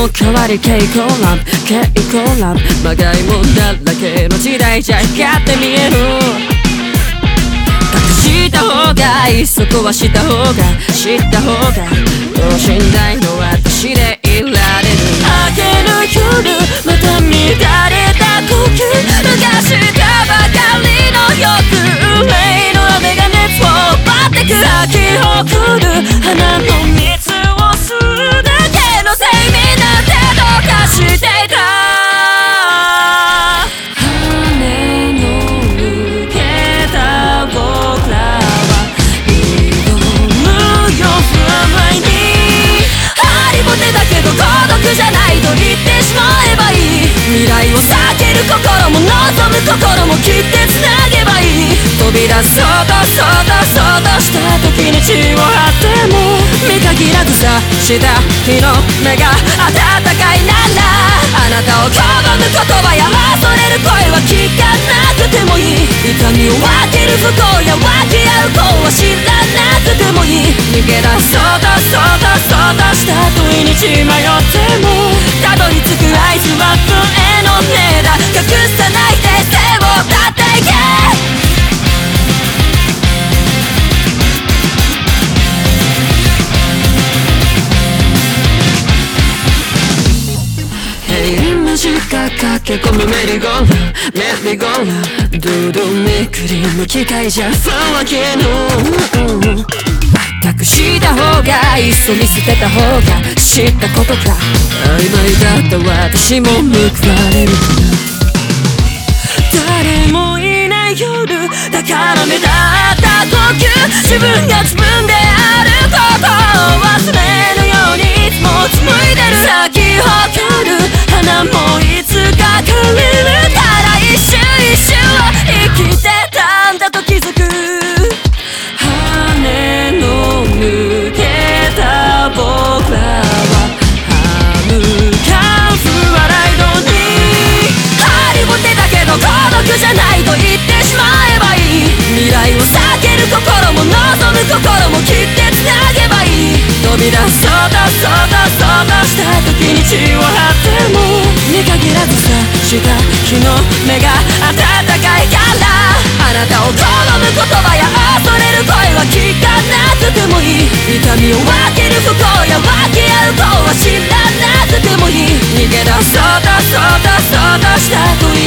の代わり蛍光ランプ蛍光ランプまがいもんだらけの時代じゃ光って見える隠した方がいいそこはした方が知った方が等身大の私でいられる明ける夜また乱れた呼吸逃がしたばかりの欲霊の雨が熱を奪ってく咲き誇る花の蜜を吸うだけの生命なんてどうかしていた羽の抜けた僕らは挑むよ不安にハリボテだけど孤独じゃないと言ってしまえばいい未来を避ける心も望む心も切ってつなげばいい飛び出そうとした時に血を張っても見限らずさした日の目が温かいならあなたを拒む言葉や恐れる声は聞かなくてもいい痛みを分ける不幸や分け合う子は知らなくてもいい逃げ出そうとした問いに血迷ってもたどり着く合図は杖の音だ隠さないで背を立っていけ駆け込むメリーゴーランメリーゴーランドゥドゥめくりの機械じゃ不分けの隠した方がいっそ見捨てた方が知ったことか曖昧だった私も報われるかな誰もいない夜だから目立った呼吸自分が自分であることを忘れぬようにいつも紡いでる咲き誇る花もいつか枯れるから一瞬は生きてたんだと気づく羽の抜けた僕らは歯向かう笑い戸にハリボテだけど孤独じゃないと言ってしまえばいい未来を避ける心も望む心も切ってつなげばいい飛び出そうとした時に血を張っても見限らずさした日の目が温かいからあなたを拒む言葉や恐れる声は聞かなくてもいい痛みを分ける不幸や分け合う子は知らなくてもいい逃げ出そうとした問い